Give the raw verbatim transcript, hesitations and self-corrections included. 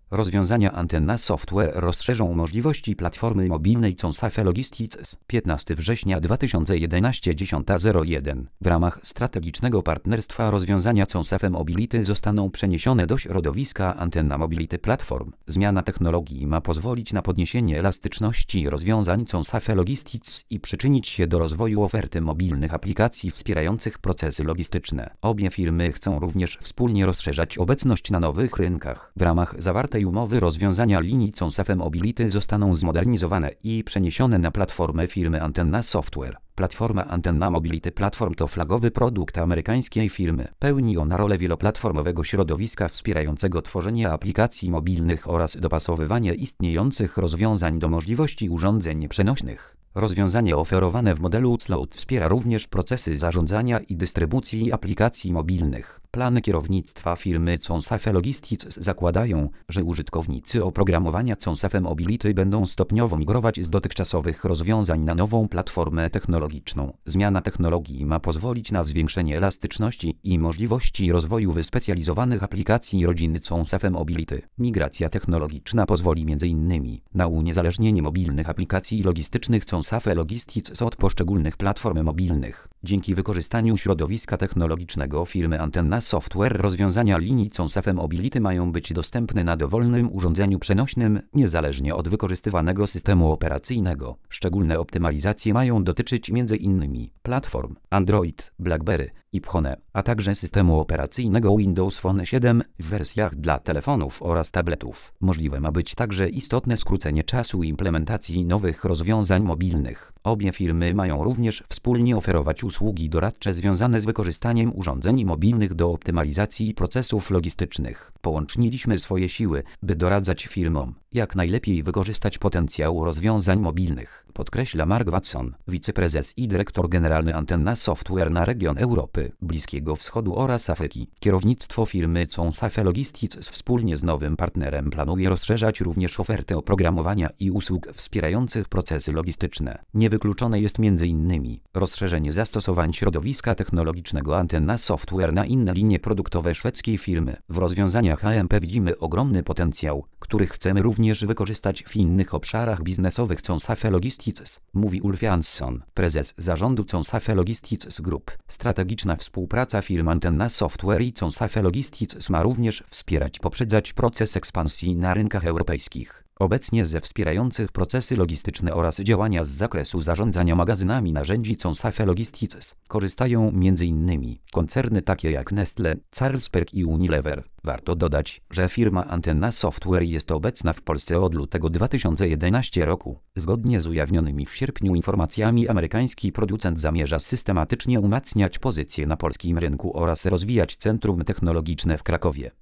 Rozwiązania Antenna Software rozszerzą możliwości platformy mobilnej Consafe Logistics. piętnastego września dwa tysiące jedenastego dziesiąta zero jeden. W ramach strategicznego partnerstwa rozwiązania Consafe Mobility zostaną przeniesione do środowiska Antenna Mobility Platform. Zmiana technologii ma pozwolić na podniesienie elastyczności rozwiązań Consafe Logistics i przyczynić się do rozwoju oferty mobilnych aplikacji wspierających procesy logistyczne. Obie firmy chcą również wspólnie rozszerzać obecność na nowych rynkach. W ramach zawartej umowy rozwiązania linii Consafe Mobility zostaną zmodernizowane i przeniesione na platformę firmy Antenna Software. Platforma Antenna Mobility Platform to flagowy produkt amerykańskiej firmy. Pełni ona rolę wieloplatformowego środowiska wspierającego tworzenie aplikacji mobilnych oraz dopasowywanie istniejących rozwiązań do możliwości urządzeń przenośnych. Rozwiązanie oferowane w modelu cloud wspiera również procesy zarządzania i dystrybucji aplikacji mobilnych. Plany kierownictwa firmy Consafe Logistics zakładają, że użytkownicy oprogramowania Consafe Mobility będą stopniowo migrować z dotychczasowych rozwiązań na nową platformę technologiczną. Zmiana technologii ma pozwolić na zwiększenie elastyczności i możliwości rozwoju wyspecjalizowanych aplikacji rodziny Consafe Mobility. Migracja technologiczna pozwoli między innymi na uniezależnienie mobilnych aplikacji logistycznych Consafe Logistics od poszczególnych platform mobilnych. Dzięki wykorzystaniu środowiska technologicznego firmy Antenna Software rozwiązania linii Consafe Mobility mają być dostępne na dowolnym urządzeniu przenośnym, niezależnie od wykorzystywanego systemu operacyjnego. Szczególne optymalizacje mają dotyczyć między innymi platform Android, BlackBerry i Phone, a także systemu operacyjnego Windows Phone siedem w wersjach dla telefonów oraz tabletów. Możliwe ma być także istotne skrócenie czasu implementacji nowych rozwiązań mobilnych. Obie firmy mają również wspólnie oferować usługi doradcze związane z wykorzystaniem urządzeń mobilnych do optymalizacji procesów logistycznych. Połączyliśmy swoje siły, by doradzać firmom, jak najlepiej wykorzystać potencjał rozwiązań mobilnych, podkreśla Mark Watson, wiceprezes i dyrektor generalny Antenna Software na region Europy, Bliskiego Wschodu oraz Afryki. Kierownictwo firmy Consafe Logistics wspólnie z nowym partnerem planuje rozszerzać również ofertę oprogramowania i usług wspierających procesy logistyczne. Niewykluczone jest między innymi rozszerzenie zastosowań środowiska technologicznego Antenna Software na inne linie produktowe szwedzkiej firmy. W rozwiązaniach A M P widzimy ogromny potencjał, który chcemy również wykorzystać w innych obszarach biznesowych Consafe Logistics, mówi Ulf Jansson, prezes zarządu Consafe Logistics Group. Strategiczna współpraca firm Antenna Software i Consafe Logistics ma również wspierać poprzedzać proces ekspansji na rynkach europejskich. Obecnie ze wspierających procesy logistyczne oraz działania z zakresu zarządzania magazynami narzędzi Consafe Logistics korzystają między innymi koncerny takie jak Nestle, Carlsberg i Unilever. Warto dodać, że firma Antenna Software jest obecna w Polsce od lutego dwa tysiące jedenastego roku. Zgodnie z ujawnionymi w sierpniu informacjami amerykański producent zamierza systematycznie umacniać pozycję na polskim rynku oraz rozwijać centrum technologiczne w Krakowie.